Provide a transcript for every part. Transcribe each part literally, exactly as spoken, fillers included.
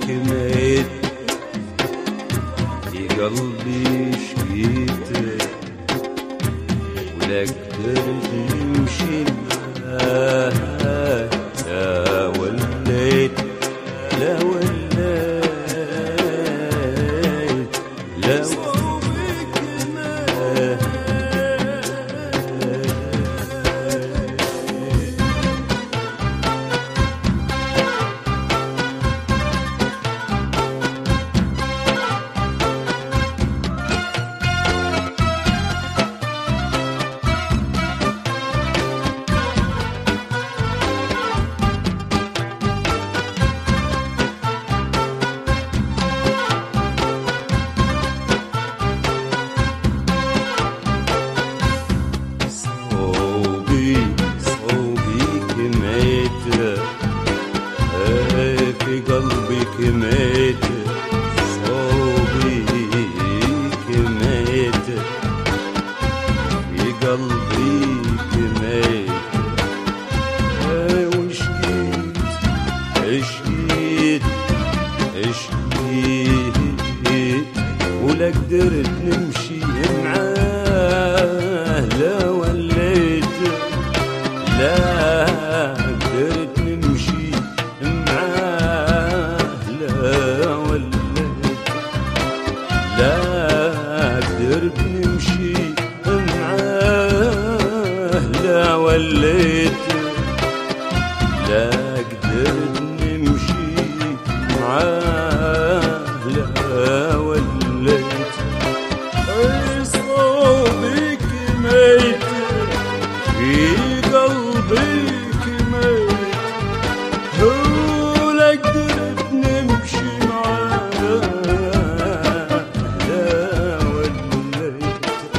كميت في قلبي شقيت ولا قدرت نمشي معاه. لا وليت لا وليت لا صوبك ما في قلبي كميت صوبي كميت في قلبي كميت وشقيت عشقيت عشقيت ولا قدرت نمشي معاه. لا وليت لا قدرت نمشي معاه. لا وليت لا قدرت نمشي معاه. لا وليت لا قدرت نمشي معاه. لا وليت صوبي كميت في قلبي كميت ولا قدرت نمشي معاه. لا وليت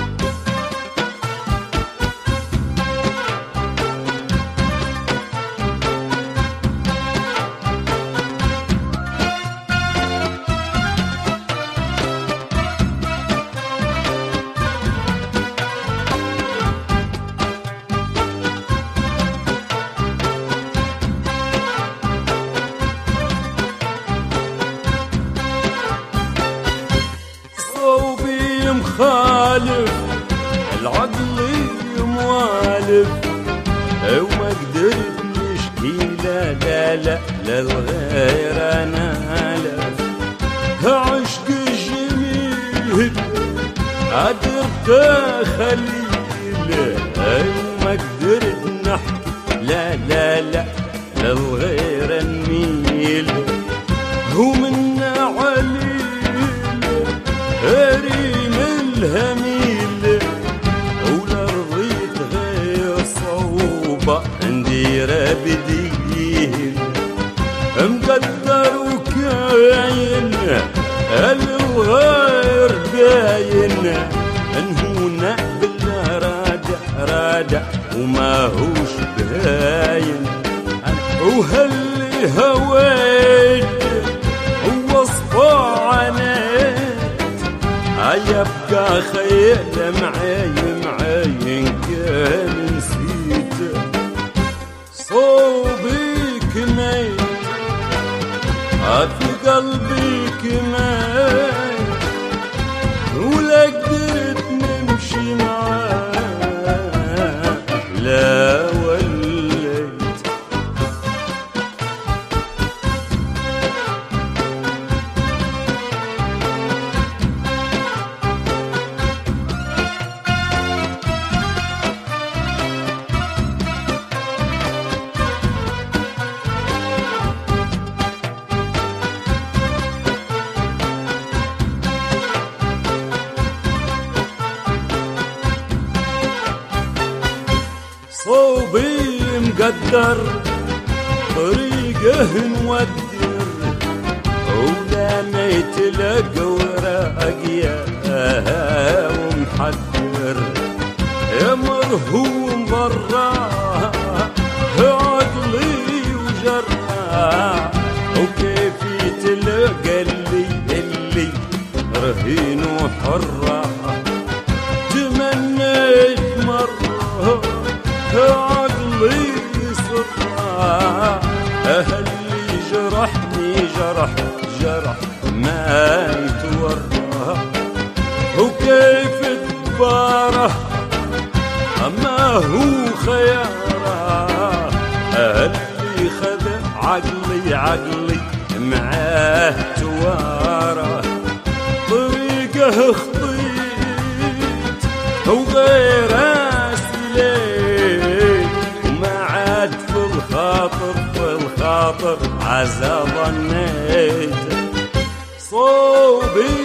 صوبي مخالف العقل موالف وما قدرت نشكي. لا لا لا للغير انا لا عشق جميل قدرت خليل وما قدرت نحكي. لا لا لا للغير نميل ومنا عليل ريم الهميل ولا رضيت غير صوبة ندير بديل مقدر وكاين الغير باين انهونا بالله رادع رادع وما هوش باين. وهاللي هويت ووصفه عنيت يبقى خيال معاي معاي كان نسيت. صوبي كميت في قلبي كميت ولا قدرت نمشي معاه. لا وليت صوبي مقدر طريقه نودر ولا ما يتلقى وراقيا ومحذر يا مرهوم براه عقلي وجراه. وكيف يتلقى اللي اللي رهين وحرة تمنيت مرة عقلي صرا اللي جرحني جرح وكيف تباره أما هو خياره اللي خذ عقلي عقلي معاه تواره طريقه خطيت وغيره سليت وما عاد في الخاطر في الخاطر عزا ظنيت صوبي